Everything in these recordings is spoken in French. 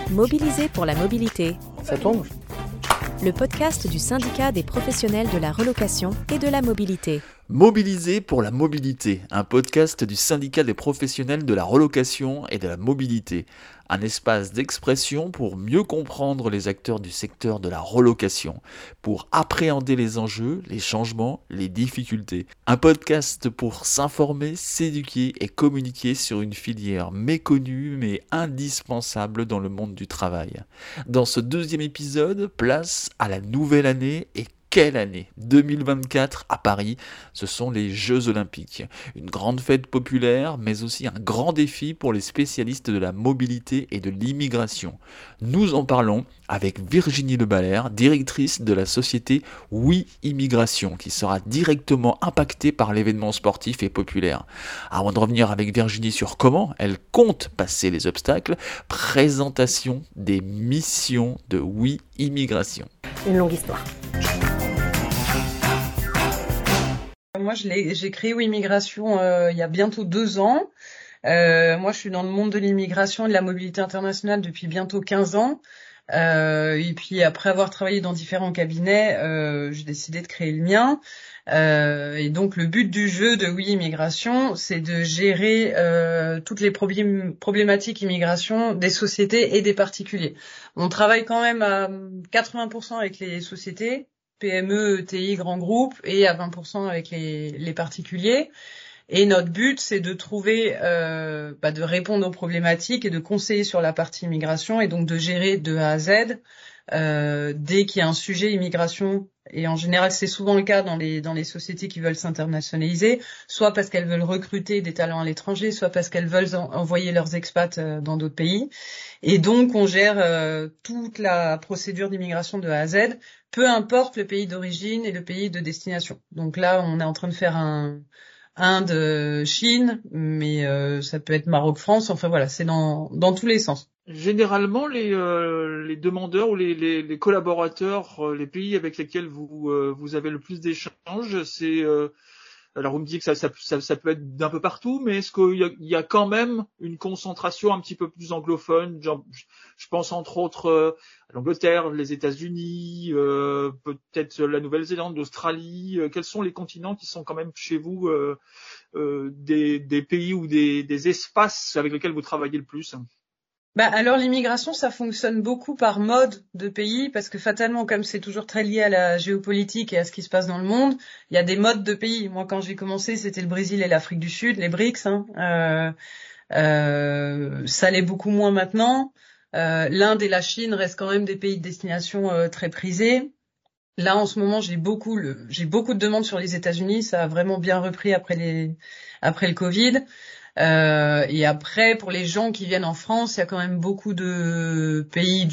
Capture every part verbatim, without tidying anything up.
Mobilisés pour la mobilité. Ça tombe. Le podcast du syndicat des professionnels de la relocation et de la mobilité. Mobilisés pour la mobilité, un podcast du syndicat des professionnels de la relocation et de la mobilité. Un espace d'expression pour mieux comprendre les acteurs du secteur de la relocation, pour appréhender les enjeux, les changements, les difficultés. Un podcast pour s'informer, s'éduquer et communiquer sur une filière méconnue mais indispensable dans le monde du travail. Dans ce deuxième épisode, place à la nouvelle année et quelle année deux mille vingt-quatre à Paris, ce sont les Jeux Olympiques. Une grande fête populaire, mais aussi un grand défi pour les spécialistes de la mobilité et de l'immigration. Nous en parlons avec Virginie Lebalaire, directrice de la société Oui Immigration, qui sera directement impactée par l'événement sportif et populaire. Avant de revenir avec Virginie sur comment elle compte passer les obstacles, présentation des missions de Oui Immigration. Une longue histoire. Moi, je l'ai, j'ai créé Oui Immigration euh, il y a bientôt deux ans. Euh, moi, je suis dans le monde de l'immigration et de la mobilité internationale depuis bientôt quinze ans. Euh, et puis, après avoir travaillé dans différents cabinets, euh, j'ai décidé de créer le mien. Euh, et donc, le but du jeu de Oui Immigration, c'est de gérer euh, toutes les problém- problématiques immigration des sociétés et des particuliers. On travaille quand même à quatre-vingts pour cent avec les sociétés, P M E, E T I, grands groupes, et à vingt pour cent avec les, les particuliers. Et notre but, c'est de trouver, euh, bah, de répondre aux problématiques et de conseiller sur la partie immigration, et donc de gérer de A à Z euh, dès qu'il y a un sujet immigration. Et en général, c'est souvent le cas dans les dans les sociétés qui veulent s'internationaliser, soit parce qu'elles veulent recruter des talents à l'étranger, soit parce qu'elles veulent en, envoyer leurs expats euh, dans d'autres pays. Et donc, on gère euh, toute la procédure d'immigration de A à Z, peu importe le pays d'origine et le pays de destination. Donc là, on est en train de faire un Inde, Chine, mais euh, ça peut être Maroc, France. Enfin voilà, c'est dans dans tous les sens. Généralement, les euh, les demandeurs ou les les, les collaborateurs, euh, les pays avec lesquels vous euh, vous avez le plus d'échanges, c'est euh, alors vous me dites que ça, ça ça ça peut être d'un peu partout, mais est-ce qu'il y a, il y a quand même une concentration un petit peu plus anglophone? Genre, je pense entre autres euh, à l'Angleterre, les États-Unis, euh, peut-être la Nouvelle-Zélande, l'Australie. Euh, quels sont les continents qui sont quand même chez vous euh, euh, des des pays ou des des espaces avec lesquels vous travaillez le plus? Bah alors l'immigration, ça fonctionne beaucoup par mode de pays, parce que fatalement, comme c'est toujours très lié à la géopolitique et à ce qui se passe dans le monde, il y a des modes de pays. Moi, quand j'ai commencé, c'était le Brésil et l'Afrique du Sud, les B R I C S. Hein. Euh, euh, ça l'est beaucoup moins maintenant. Euh, L'Inde et la Chine restent quand même des pays de destination euh, très prisés. Là, en ce moment, j'ai beaucoup, le, j'ai beaucoup de demandes sur les États-Unis. Ça a vraiment bien repris après les, après le Covid. Euh, et après, pour les gens qui viennent en France, il y a quand même beaucoup de pays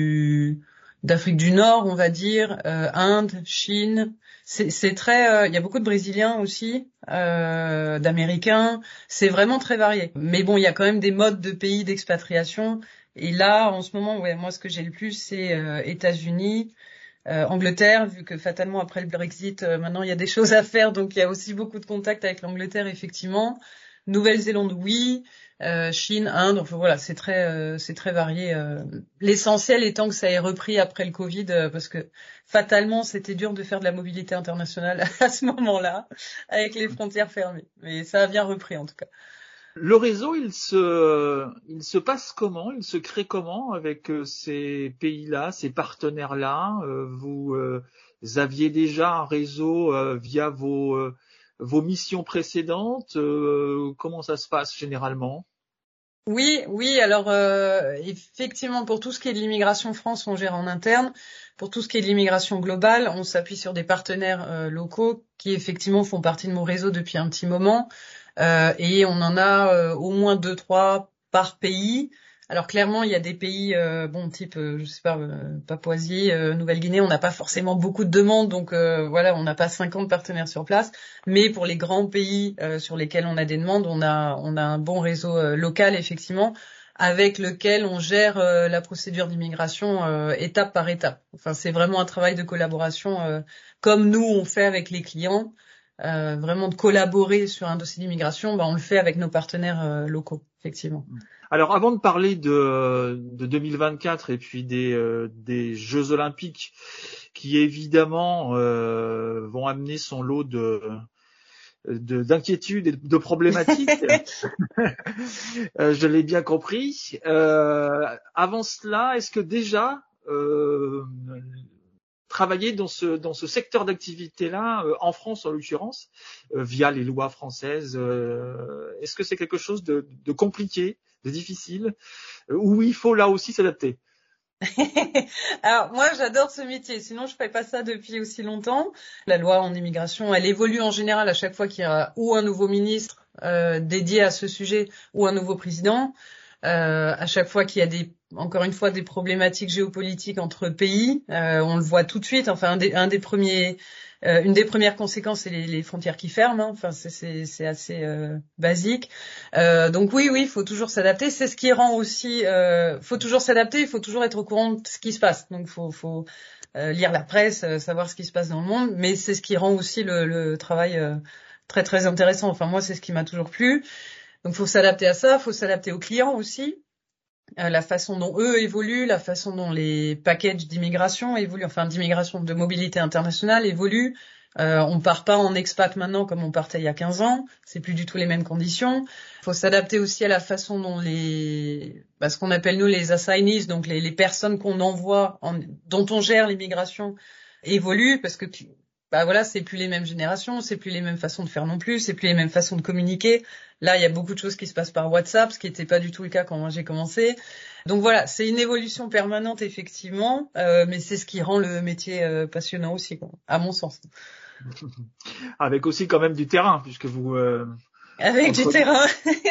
du d'Afrique du Nord, on va dire, euh, Inde, Chine. C'est, c'est très, euh, il y a beaucoup de Brésiliens aussi, euh, d'Américains. C'est vraiment très varié. Mais bon, il y a quand même des modes de pays d'expatriation. Et là, en ce moment, ouais, moi, ce que j'ai le plus, c'est euh, États-Unis. Euh, Angleterre, vu que fatalement après le Brexit, euh, maintenant il y a des choses à faire, donc il y a aussi beaucoup de contacts avec l'Angleterre, effectivement. Nouvelle-Zélande, oui. Euh, Chine, Inde, enfin voilà, c'est très, euh, c'est très varié. Euh. L'essentiel étant que ça ait repris après le Covid, euh, parce que fatalement c'était dur de faire de la mobilité internationale à ce moment-là, avec les frontières fermées. Mais ça a bien repris en tout cas. Le réseau, il se, il se passe comment? Il se crée comment avec euh, ces pays-là, ces partenaires-là? Euh, vous, euh, aviez déjà un réseau euh, via vos, euh, vos missions précédentes? Euh, comment ça se passe généralement? Oui, oui. Alors euh, effectivement, pour tout ce qui est de l'immigration France, on gère en interne. Pour tout ce qui est de l'immigration globale, on s'appuie sur des partenaires euh, locaux qui effectivement font partie de mon réseau depuis un petit moment. Euh, et on en a euh, au moins deux, trois par pays. Alors clairement, il y a des pays, euh, bon, type, euh, je sais pas, euh, Papouasie, euh, Nouvelle-Guinée, on n'a pas forcément beaucoup de demandes, donc euh, voilà, on n'a pas cinquante partenaires sur place. Mais pour les grands pays euh, sur lesquels on a des demandes, on a on a un bon réseau euh, local, effectivement, avec lequel on gère euh, la procédure d'immigration euh, étape par étape. Enfin, c'est vraiment un travail de collaboration, euh, comme nous on fait avec les clients. Euh, vraiment de collaborer sur un dossier d'immigration, bah, on le fait avec nos partenaires euh, locaux. effectivement. Alors, avant de parler de, de deux mille vingt-quatre et puis des, euh, des Jeux Olympiques, qui évidemment euh, vont amener son lot de de d'inquiétudes et de problématiques. euh, je l'ai bien compris. Euh, avant cela, est-ce que déjà euh, travailler dans ce dans ce secteur d'activité-là, euh, en France en l'occurrence, euh, via les lois françaises, euh, est-ce que c'est quelque chose de, de compliqué, de difficile, euh, où il faut là aussi s'adapter? Alors moi j'adore ce métier, sinon je ferais pas ça depuis aussi longtemps. La loi en immigration, elle évolue en général à chaque fois qu'il y a ou un nouveau ministre euh, dédié à ce sujet ou un nouveau président. Euh, à chaque fois qu'il y a des, encore une fois, des problématiques géopolitiques entre pays, euh, on le voit tout de suite. Enfin, un des, un des premiers, euh, une des premières conséquences, c'est les, les frontières qui ferment. Hein. Enfin, c'est, c'est, c'est assez euh, basique. Euh, donc oui, oui, il faut toujours s'adapter. C'est ce qui rend aussi, euh, faut toujours s'adapter. Il faut toujours être au courant de ce qui se passe. Donc, faut, faut euh, lire la presse, euh, savoir ce qui se passe dans le monde. Mais c'est ce qui rend aussi le, le travail euh, très, très intéressant. Enfin, moi, c'est ce qui m'a toujours plu. Donc, faut s'adapter à ça, faut s'adapter aux clients aussi, euh, la façon dont eux évoluent, la façon dont les packages d'immigration évoluent, enfin d'immigration de mobilité internationale évoluent. Euh, on part pas en expat maintenant comme on partait il y a quinze ans, c'est plus du tout les mêmes conditions. Faut s'adapter aussi à la façon dont les, bah, ce qu'on appelle nous les assignees, donc les, les personnes qu'on envoie, en, dont on gère l'immigration, évoluent parce que bah voilà, c'est plus les mêmes générations, c'est plus les mêmes façons de faire non plus, c'est plus les mêmes façons de communiquer. Là, il y a beaucoup de choses qui se passent par WhatsApp, ce qui n'était pas du tout le cas quand moi j'ai commencé. Donc voilà, c'est une évolution permanente effectivement, euh, mais c'est ce qui rend le métier euh, passionnant aussi, quoi, à mon sens. Avec aussi quand même du terrain, puisque vous... Euh, Avec du terrain.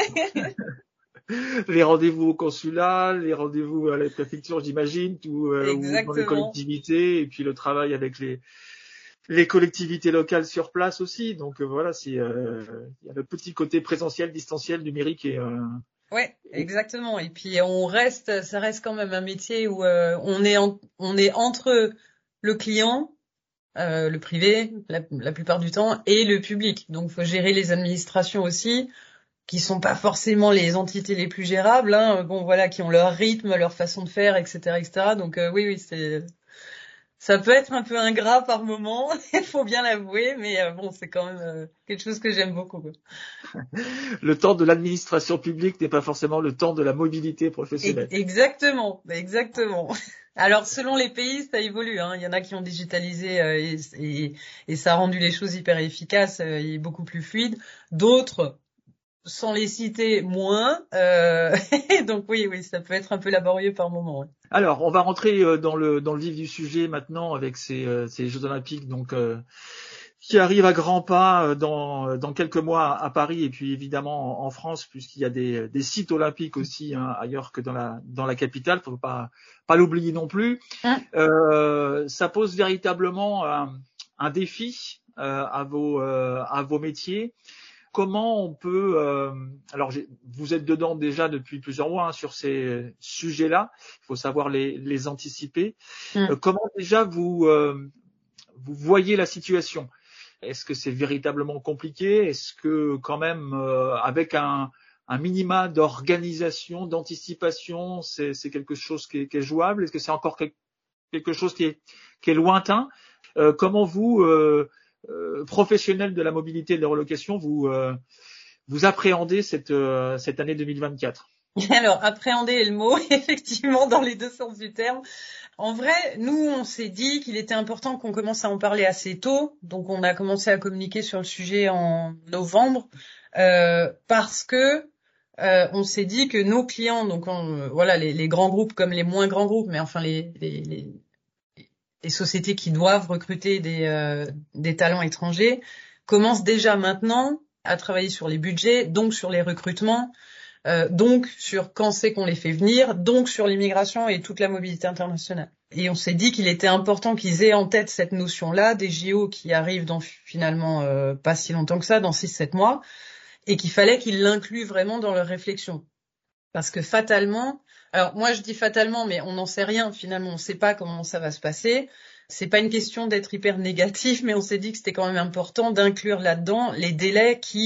Les rendez-vous au consulat, les rendez-vous à la préfecture, j'imagine, tout, euh, ou dans les collectivités, et puis le travail avec les les collectivités locales sur place aussi. Donc euh, voilà, c'est euh, il y a le petit côté présentiel, distanciel, numérique et euh... ouais, exactement. Et puis on reste, ça reste quand même un métier où euh, on est en, on est entre le client, euh, le privé, la, la plupart du temps, et le public. Donc faut gérer les administrations aussi, qui sont pas forcément les entités les plus gérables, hein, bon voilà, qui ont leur rythme, leur façon de faire, et cetera, et cetera. Donc euh, oui, oui, c'est, ça peut être un peu ingrat par moment, il faut bien l'avouer, mais euh, bon, c'est quand même euh, quelque chose que j'aime beaucoup, quoi. Le temps de l'administration publique n'est pas forcément le temps de la mobilité professionnelle. Exactement, exactement. Alors selon les pays, ça évolue, hein. Il y en a qui ont digitalisé euh, et, et, et ça a rendu les choses hyper efficaces euh, et beaucoup plus fluides. D'autres, sans les citer, moins. Euh, donc oui, oui, ça peut être un peu laborieux par moment. Ouais. Alors, on va rentrer dans le dans le vif du sujet maintenant avec ces, ces Jeux Olympiques, donc euh, qui arrivent à grands pas dans dans quelques mois à Paris et puis évidemment en France, puisqu'il y a des des sites olympiques aussi hein, ailleurs que dans la dans la capitale. Faut pas pas l'oublier non plus. Hein euh, ça pose véritablement un, un défi euh, à vos euh, à vos métiers. Comment on peut euh, alors vous êtes dedans déjà depuis plusieurs mois hein, sur ces sujets-là, il faut savoir les, les anticiper. Mmh. Euh, comment déjà vous euh, vous voyez la situation? Est-ce que c'est véritablement compliqué? Est-ce que quand même euh, avec un, un minima d'organisation, d'anticipation, c'est, c'est quelque chose qui est, qui est jouable? Est-ce que c'est encore quelque chose qui est, qui est lointain? euh, Comment vous euh, Euh, professionnel de la mobilité et de la relocation, vous euh, vous appréhendez cette euh, cette année deux mille vingt-quatre? Alors appréhender est le mot, effectivement, dans les deux sens du terme. En vrai, nous on s'est dit qu'il était important qu'on commence à en parler assez tôt, donc on a commencé à communiquer sur le sujet en novembre euh, parce que euh, on s'est dit que nos clients, donc on, voilà les, les grands groupes comme les moins grands groupes, mais enfin les les, les les sociétés qui doivent recruter des, euh, des talents étrangers commencent déjà maintenant à travailler sur les budgets, donc sur les recrutements, euh, donc sur quand c'est qu'on les fait venir, donc sur l'immigration et toute la mobilité internationale. Et on s'est dit qu'il était important qu'ils aient en tête cette notion-là des J O qui arrivent dans finalement euh, pas si longtemps que ça, dans six sept mois, et qu'il fallait qu'ils l'incluent vraiment dans leur réflexion. Parce que fatalement, alors moi je dis fatalement, mais on n'en sait rien finalement, on ne sait pas comment ça va se passer. C'est pas une question d'être hyper négatif, mais on s'est dit que c'était quand même important d'inclure là-dedans les délais qui,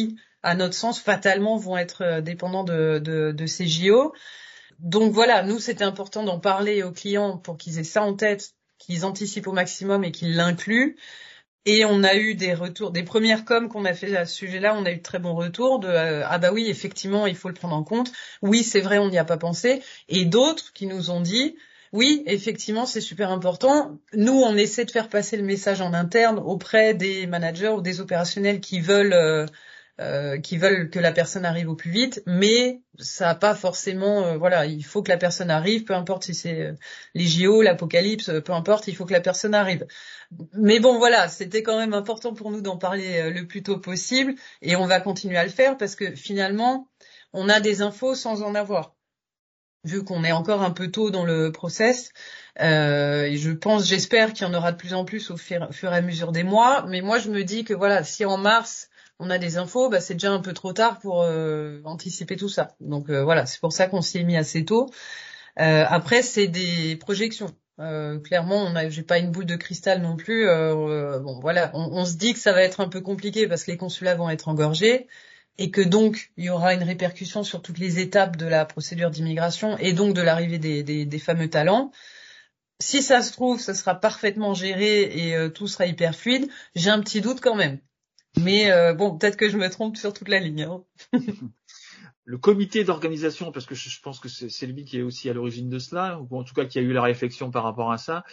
à notre sens, fatalement vont être dépendants de, de, de ces J O. Donc voilà, nous, c'était important d'en parler aux clients pour qu'ils aient ça en tête, qu'ils anticipent au maximum et qu'ils l'incluent. Et on a eu des retours, des premières coms qu'on a fait à ce sujet-là, on a eu de très bons retours de euh, ah bah oui, effectivement, il faut le prendre en compte. Oui, c'est vrai, on n'y a pas pensé. Et d'autres qui nous ont dit oui, effectivement, c'est super important. Nous, on essaie de faire passer le message en interne auprès des managers ou des opérationnels qui veulent euh, euh, qui veulent que la personne arrive au plus vite, mais ça n'a pas forcément euh, voilà, il faut que la personne arrive, peu importe si c'est euh, les J O, l'apocalypse, peu importe, il faut que la personne arrive. Mais bon, voilà, c'était quand même important pour nous d'en parler euh, le plus tôt possible, et on va continuer à le faire parce que finalement, on a des infos sans en avoir. Vu qu'on est encore un peu tôt dans le process, euh, et je pense, j'espère qu'il y en aura de plus en plus au fur, au fur et à mesure des mois. Mais moi, je me dis que voilà, si en mars on a des infos, bah c'est déjà un peu trop tard pour euh, anticiper tout ça. Donc euh, voilà, c'est pour ça qu'on s'y est mis assez tôt. Euh, après, c'est des projections. Euh, clairement, on a, j'ai pas une boule de cristal non plus. Euh, euh, bon, voilà, on, on se dit que ça va être un peu compliqué parce que les consulats vont être engorgés et que donc il y aura une répercussion sur toutes les étapes de la procédure d'immigration et donc de l'arrivée des, des, des fameux talents. Si ça se trouve, ça sera parfaitement géré et euh, tout sera hyper fluide. J'ai un petit doute quand même. Mais euh, bon, peut-être que je me trompe sur toute la ligne. Hein. Le comité d'organisation, parce que je pense que c'est, c'est lui qui est aussi à l'origine de cela, ou en tout cas qui a eu la réflexion par rapport à ça,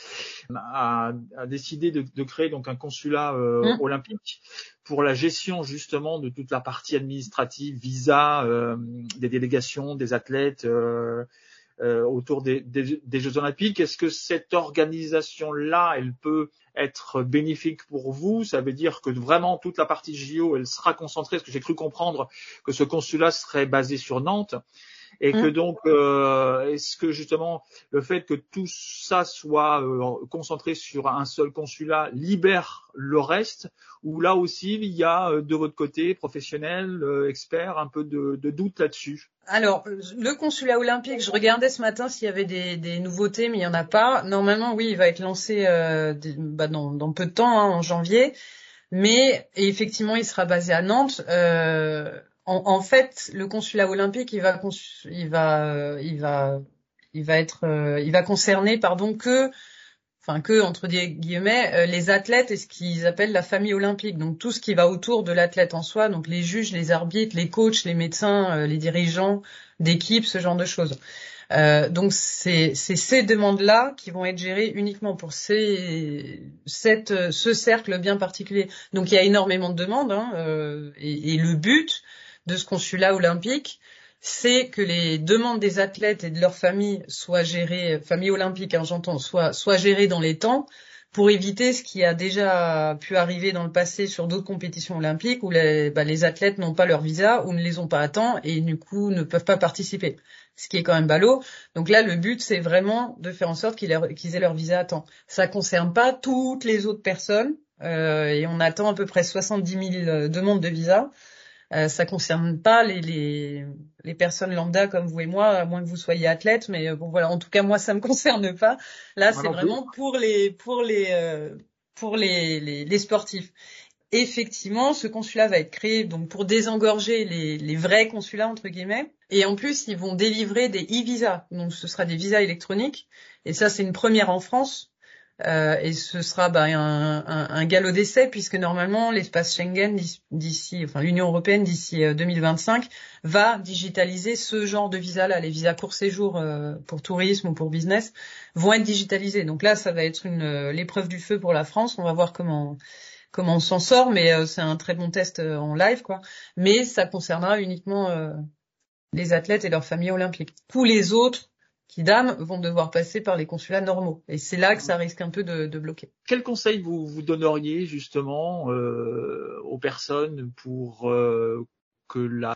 a, a décidé de, de créer donc un consulat euh, mmh. olympique pour la gestion justement de toute la partie administrative, visa, euh, des délégations, des athlètes euh, euh, autour des, des, des Jeux olympiques. Est-ce que cette organisation-là, elle peut être bénéfique pour vous? Ça veut dire que vraiment toute la partie J O, elle sera concentrée, parce que j'ai cru comprendre que ce consulat serait basé sur Nantes, et que donc, euh, est-ce que justement le fait que tout ça soit euh, concentré sur un seul consulat libère le reste, ou là aussi il y a de votre côté professionnel, euh, expert, un peu de, de doute là-dessus? Alors, le consulat olympique, je regardais ce matin s'il y avait des, des nouveautés, mais il y en a pas. Normalement, oui, il va être lancé euh, des, bah, dans, dans peu de temps, hein, en janvier. Mais et effectivement, il sera basé à Nantes. Euh, en, en fait, le consulat olympique, il va, il va, il va, il va être, euh, il va concerner, pardon, que, enfin que entre guillemets, euh, les athlètes et ce qu'ils appellent la famille olympique. Donc tout ce qui va autour de l'athlète en soi, donc les juges, les arbitres, les coachs, les médecins, euh, les dirigeants d'équipe, ce genre de choses. Euh, donc c'est, c'est ces demandes-là qui vont être gérées uniquement pour ces, cette, ce cercle bien particulier. Donc il y a énormément de demandes, hein, euh, et, et le but de ce consulat olympique, c'est que les demandes des athlètes et de leurs familles soient gérées, famille olympique, hein, j'entends, soient, soient gérées dans les temps, pour éviter ce qui a déjà pu arriver dans le passé sur d'autres compétitions olympiques où les, bah, les athlètes n'ont pas leur visa ou ne les ont pas à temps et du coup ne peuvent pas participer, ce qui est quand même ballot. Donc là, le but, c'est vraiment de faire en sorte qu'ils, leur, qu'ils aient leur visa à temps. Ça concerne pas toutes les autres personnes euh, et on attend à peu près soixante-dix mille demandes de visa. Euh, ça concerne pas les, les, les personnes lambda comme vous et moi, à moins que vous soyez athlète, mais bon voilà, en tout cas moi ça me concerne pas. Là c'est vraiment pour les pour les euh, pour les, les les sportifs. Effectivement, ce consulat va être créé donc pour désengorger les les vrais consulats entre guillemets, et en plus ils vont délivrer des e-visas, donc ce sera des visas électroniques, et ça c'est une première en France. Euh, et ce sera bah, un, un, un galop d'essai puisque normalement l'espace Schengen d'ici, enfin l'Union européenne d'ici deux mille vingt-cinq va digitaliser ce genre de visa-là. Les visas court séjour euh, pour tourisme ou pour business vont être digitalisés. Donc là, ça va être une euh, l'épreuve du feu pour la France. On va voir comment comment on s'en sort, mais euh, c'est un très bon test euh, en live, quoi. Mais ça concernera uniquement euh, les athlètes et leurs familles olympiques. Tous les autres qui d'âme vont devoir passer par les consulats normaux. Et c'est là que ça risque un peu de, de bloquer. Quel conseil vous, vous donneriez justement euh, aux personnes pour euh, que la...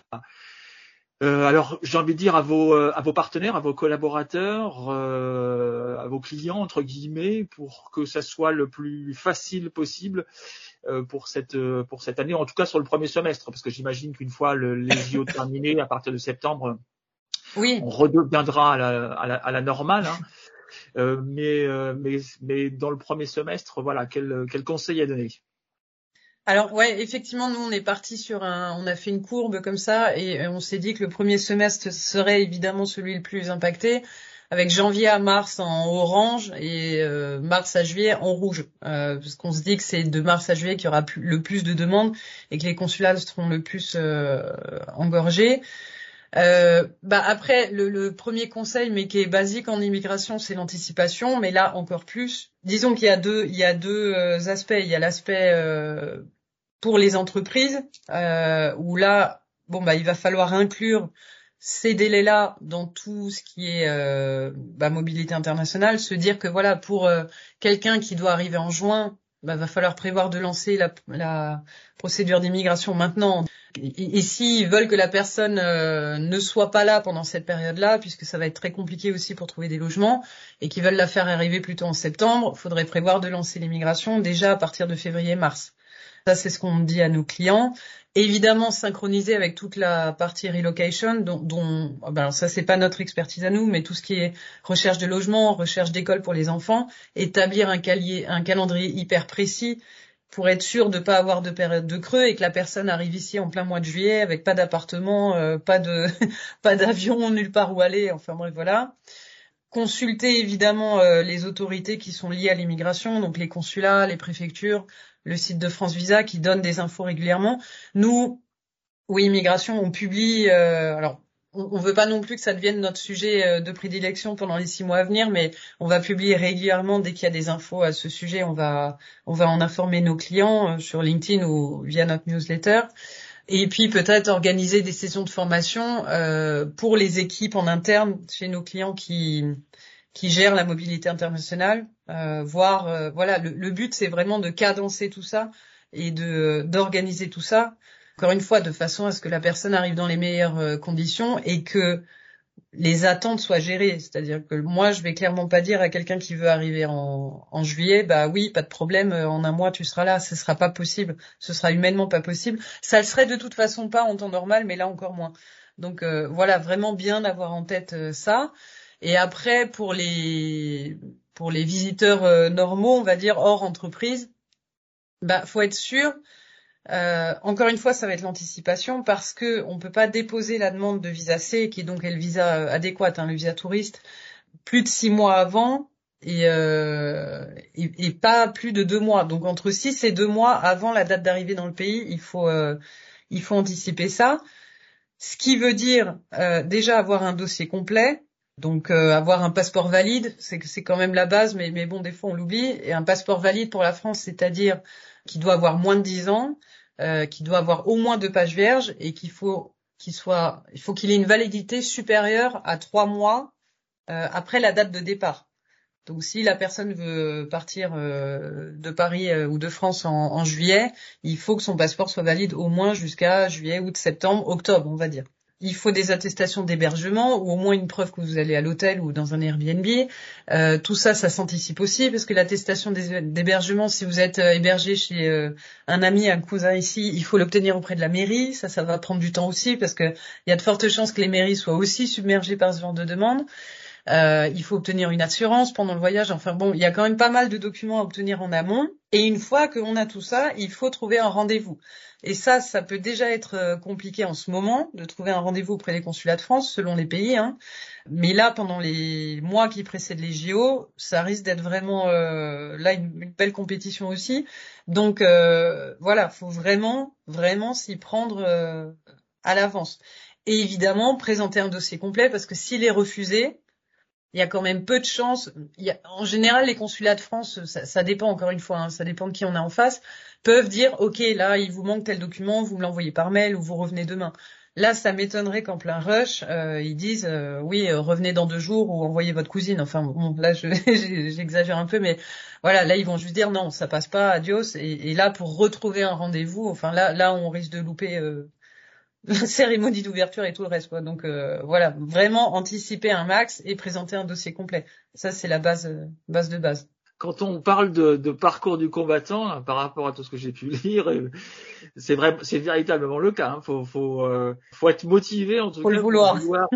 Euh, alors j'ai envie de dire à vos, à vos partenaires, à vos collaborateurs, euh, à vos clients, entre guillemets, pour que ça soit le plus facile possible euh, pour cette, pour cette année, en tout cas sur le premier semestre, parce que j'imagine qu'une fois le, les J O terminés, à partir de septembre, oui, on redeviendra à la, à la, à la normale, hein. euh, mais, euh, mais, mais dans le premier semestre, voilà, quel, quel conseil à donner? Alors ouais, effectivement, nous on est parti sur un, on a fait une courbe comme ça et on s'est dit que le premier semestre serait évidemment celui le plus impacté, avec janvier à mars en orange et euh, mars à juillet en rouge, euh, parce qu'on se dit que c'est de mars à juillet qu'il y aura plus, le plus de demandes et que les consulats seront le plus euh, engorgés. Euh, bah après, le, le premier conseil, mais qui est basique en immigration, c'est l'anticipation. Mais là, encore plus. Disons qu'il y a deux, il y a deux euh, aspects. Il y a l'aspect euh, pour les entreprises, euh, où là, bon bah, il va falloir inclure ces délais-là dans tout ce qui est euh, bah, mobilité internationale. Se dire que voilà, pour euh, quelqu'un qui doit arriver en juin, bah, va falloir prévoir de lancer la, la procédure d'immigration maintenant. Et, et s'ils veulent que la personne euh, ne soit pas là pendant cette période-là, puisque ça va être très compliqué aussi pour trouver des logements, et qu'ils veulent la faire arriver plutôt en septembre, il faudrait prévoir de lancer l'immigration déjà à partir de février-mars. Ça, c'est ce qu'on dit à nos clients. Évidemment, synchroniser avec toute la partie relocation, dont, dont ben, ça, c'est pas notre expertise à nous, mais tout ce qui est recherche de logement, recherche d'école pour les enfants, établir un, calier, un calendrier hyper précis pour être sûr de pas avoir de période de creux et que la personne arrive ici en plein mois de juillet avec pas d'appartement, euh, pas de pas d'avion, nulle part où aller. Enfin bref, voilà. Consulter évidemment euh, les autorités qui sont liées à l'immigration, donc les consulats, les préfectures, le site de France Visa qui donne des infos régulièrement. Nous, oui, immigration, on publie. Euh, alors, on, on veut pas non plus que ça devienne notre sujet de prédilection pendant les six mois à venir, mais on va publier régulièrement dès qu'il y a des infos à ce sujet. On va, on va en informer nos clients euh, sur LinkedIn ou via notre newsletter. Et puis peut-être organiser des sessions de formation euh, pour les équipes en interne chez nos clients qui qui gèrent la mobilité internationale. Euh, voir, euh, voilà, le, le but c'est vraiment de cadencer tout ça et de d'organiser tout ça. Encore une fois, de façon à ce que la personne arrive dans les meilleures euh, conditions et que les attentes soient gérées. C'est-à-dire que moi, je vais clairement pas dire à quelqu'un qui veut arriver en, en juillet, bah oui, pas de problème, en un mois tu seras là. Ce sera pas possible. Ce sera humainement pas possible. Ça le serait de toute façon pas en temps normal, mais là encore moins. Donc euh, voilà, vraiment bien avoir en tête euh, ça. Et après, pour les pour les visiteurs euh, normaux, on va dire hors entreprise, bah faut être sûr. Euh, encore une fois, ça va être l'anticipation parce que on peut pas déposer la demande de visa C, qui est donc le visa adéquat, hein, le visa touriste, plus de six mois avant et, euh, et, et pas plus de deux mois. Donc entre six et deux mois avant la date d'arrivée dans le pays, il faut euh, il faut anticiper ça. Ce qui veut dire euh, déjà avoir un dossier complet. Donc euh, avoir un passeport valide, c'est c'est quand même la base, mais mais bon, des fois on l'oublie. Et un passeport valide pour la France, c'est-à-dire qu'il doit avoir moins de dix ans, euh, qu'il doit avoir au moins deux pages vierges et qu'il faut qu'il soit, il faut qu'il ait une validité supérieure à trois mois euh, après la date de départ. Donc si la personne veut partir euh, de Paris euh, ou de France en, en juillet, il faut que son passeport soit valide au moins jusqu'à juillet, août, septembre, octobre, on va dire. Il faut des attestations d'hébergement ou au moins une preuve que vous allez à l'hôtel ou dans un Airbnb. Euh, tout ça, ça s'anticipe aussi parce que l'attestation d'hébergement, si vous êtes hébergé chez euh, un ami, un cousin ici, il faut l'obtenir auprès de la mairie. Ça, ça va prendre du temps aussi parce que il y a de fortes chances que les mairies soient aussi submergées par ce genre de demande. Euh, il faut obtenir une assurance pendant le voyage. Enfin bon, il y a quand même pas mal de documents à obtenir en amont. Et une fois qu'on a tout ça, il faut trouver un rendez-vous. Et ça, ça peut déjà être compliqué en ce moment, de trouver un rendez-vous auprès des consulats de France, selon les pays. Hein. Mais là, pendant les mois qui précèdent les J O, ça risque d'être vraiment euh, là une, une belle compétition aussi. Donc euh, voilà, faut vraiment, vraiment s'y prendre euh, à l'avance. Et évidemment, présenter un dossier complet, parce que s'il est refusé, il y a quand même peu de chances. Il y a, en général, les consulats de France, ça, ça dépend encore une fois, hein, ça dépend de qui on a en face, peuvent dire, ok, là, il vous manque tel document, vous me l'envoyez par mail ou vous revenez demain. Là, ça m'étonnerait qu'en plein rush, euh, ils disent, euh, oui, euh, revenez dans deux jours ou envoyez votre cousine. Enfin, bon, là, je, j'exagère un peu, mais voilà, là, ils vont juste dire, non, ça passe pas, adios. Et, et là, pour retrouver un rendez-vous, enfin, là, là, on risque de louper euh, la cérémonie d'ouverture et tout le reste, quoi. Donc euh, voilà, vraiment anticiper un max et présenter un dossier complet. Ça, c'est la base, euh, base de base. Quand on parle de, de parcours du combattant, là, par rapport à tout ce que j'ai pu lire, c'est vrai, c'est véritablement le cas. Hein. Faut, faut, euh, faut être motivé en tout faut cas le vouloir. Pour, vouloir,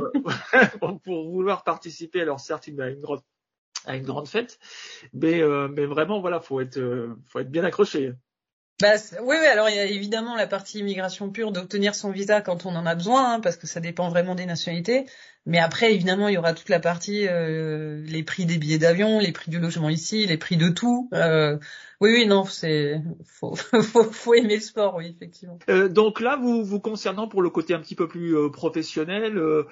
pour vouloir participer. Alors certes, à une grande, à une grande fête, mais, euh, mais vraiment, voilà, faut être, euh, faut être bien accroché. Bah, oui, oui, alors il y a évidemment la partie immigration pure d'obtenir son visa quand on en a besoin, hein, parce que ça dépend vraiment des nationalités. Mais après, évidemment, il y aura toute la partie, euh, les prix des billets d'avion, les prix du logement ici, les prix de tout. Euh, oui, oui, non, c'est faut, faut, faut aimer le sport, oui, effectivement. Euh, donc là, vous vous concernant pour le côté un petit peu plus euh, professionnel, euh,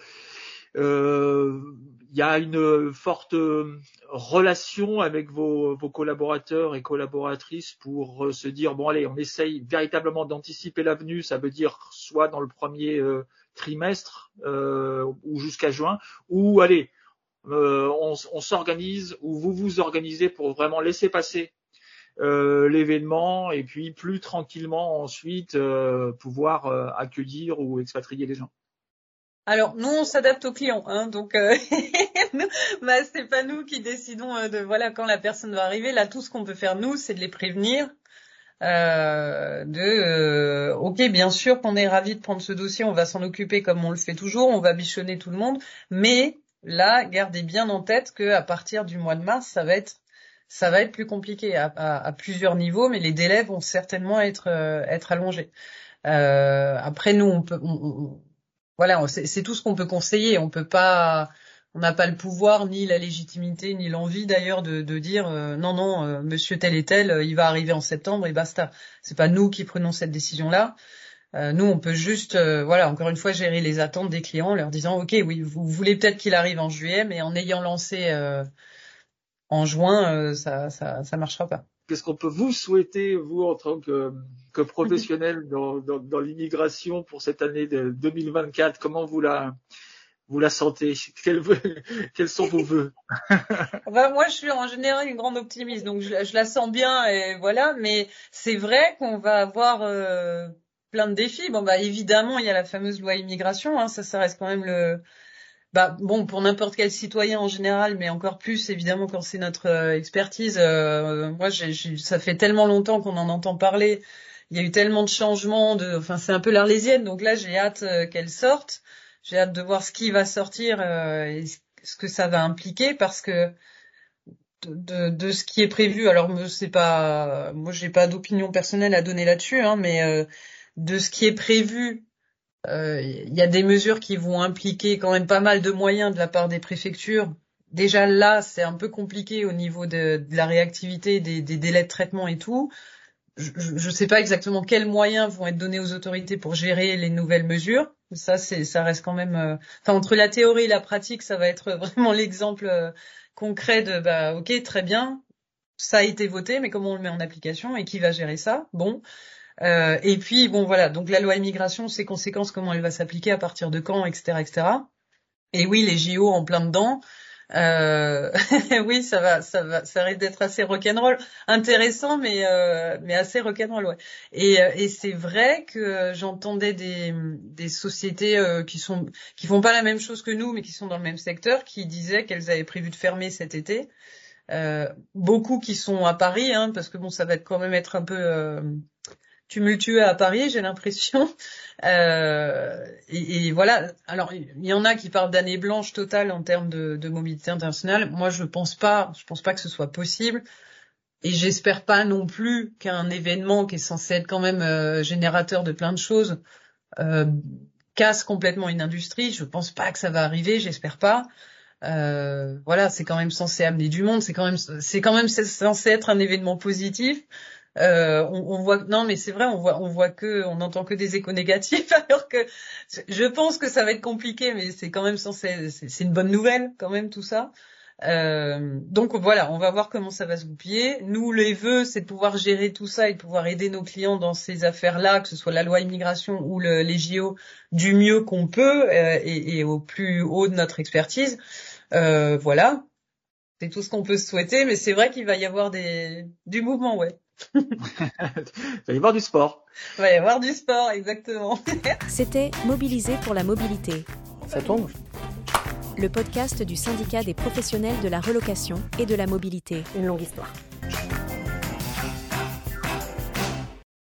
euh, il y a une forte relation avec vos, vos collaborateurs et collaboratrices pour se dire bon allez, on essaye véritablement d'anticiper l'avenue. Ça veut dire soit dans le premier euh, trimestre euh, ou jusqu'à juin, ou allez, euh, on, on s'organise ou vous vous organisez pour vraiment laisser passer euh, l'événement et puis plus tranquillement ensuite euh, pouvoir euh, accueillir ou expatrier les gens. Alors nous on s'adapte aux clients, hein, donc euh, bah, c'est pas nous qui décidons euh, de voilà quand la personne va arriver. Là tout ce qu'on peut faire nous c'est de les prévenir euh, de euh, ok bien sûr qu'on est ravis de prendre ce dossier, on va s'en occuper comme on le fait toujours, on va bichonner tout le monde, mais là gardez bien en tête que à partir du mois de mars ça va être ça va être plus compliqué à, à, à plusieurs niveaux, mais les délais vont certainement être euh, être allongés. Euh, après nous on peut on, on, Voilà, c'est, c'est tout ce qu'on peut conseiller. On peut pas, on n'a pas le pouvoir, ni la légitimité, ni l'envie d'ailleurs de, de dire euh, non, non, euh, monsieur tel et tel, euh, il va arriver en septembre et basta. C'est pas nous qui prenons cette décision-là. Euh, nous, on peut juste, euh, voilà, encore une fois, gérer les attentes des clients, en leur disant, ok, oui, vous voulez peut-être qu'il arrive en juillet, mais en ayant lancé euh, en juin, euh, ça, ça, ça marchera pas. Qu'est-ce qu'on peut vous souhaiter, vous, en tant que, que professionnel dans, dans, dans l'immigration pour cette année de deux mille vingt-quatre? Comment vous la, vous la sentez? Quels, quels sont vos vœux? Bah, moi, je suis en général une grande optimiste, donc je, je la sens bien, et voilà. Mais c'est vrai qu'on va avoir euh, plein de défis. Bon, bah évidemment, il y a la fameuse loi immigration, hein, ça, ça reste quand même le... Bah bon, pour n'importe quel citoyen en général, mais encore plus évidemment quand c'est notre euh, expertise. Euh, moi, j'ai, j'ai, ça fait tellement longtemps qu'on en entend parler. Il y a eu tellement de changements. De, enfin, c'est un peu l'Arlésienne. Donc là, j'ai hâte euh, qu'elle sorte. J'ai hâte de voir ce qui va sortir euh, et ce que ça va impliquer, parce que de, de, de ce qui est prévu. Alors, c'est pas, moi, j'ai pas d'opinion personnelle à donner là-dessus, hein, mais euh, de ce qui est prévu. Il euh, y a des mesures qui vont impliquer quand même pas mal de moyens de la part des préfectures. Déjà là, c'est un peu compliqué au niveau de, de la réactivité, des, des délais de traitement et tout. Je ne sais pas exactement quels moyens vont être donnés aux autorités pour gérer les nouvelles mesures. Ça, c'est, ça reste quand même. Euh... Enfin, entre la théorie et la pratique, ça va être vraiment l'exemple euh, concret de bah ok, très bien, ça a été voté, mais comment on le met en application et qui va gérer ça? Bon. Euh, et puis bon voilà, donc la loi immigration, ses conséquences, comment elle va s'appliquer, à partir de quand, et cetera, et cetera. Et oui, les J O en plein dedans. Euh, oui, ça va, ça va, ça risque d'être assez rock'n'roll, intéressant, mais euh, mais assez rock'n'roll, ouais. Et et c'est vrai que j'entendais des des sociétés euh, qui sont qui font pas la même chose que nous, mais qui sont dans le même secteur, qui disaient qu'elles avaient prévu de fermer cet été. Euh, beaucoup qui sont à Paris, hein, parce que bon, ça va être quand même être un peu euh, tumultueux à Paris, j'ai l'impression. Euh, et, et voilà. Alors, il y en a qui parlent d'année blanche totale en termes de, de mobilité internationale. Moi, je pense pas. Je pense pas que ce soit possible. Et j'espère pas non plus qu'un événement qui est censé être quand même euh, générateur de plein de choses euh, casse complètement une industrie. Je pense pas que ça va arriver. J'espère pas. Euh, voilà, c'est quand même censé amener du monde. C'est quand même, c'est quand même censé être un événement positif. Euh, on, on voit non mais c'est vrai, on voit on voit que on entend que des échos négatifs, alors que je pense que ça va être compliqué, mais c'est quand même censé c'est, c'est une bonne nouvelle quand même tout ça. Euh, donc voilà, on va voir comment ça va se goupiller. Nous, les vœux, c'est de pouvoir gérer tout ça et de pouvoir aider nos clients dans ces affaires-là, que ce soit la loi immigration ou le, les J O, du mieux qu'on peut euh, et, et au plus haut de notre expertise. Euh, voilà, c'est tout ce qu'on peut se souhaiter, mais c'est vrai qu'il va y avoir des du mouvement, ouais. Il va y avoir du sport. Il va y avoir du sport, exactement. C'était Mobilisé pour la mobilité. Ça tombe. Le podcast du syndicat des professionnels de la relocation et de la mobilité. Une longue histoire.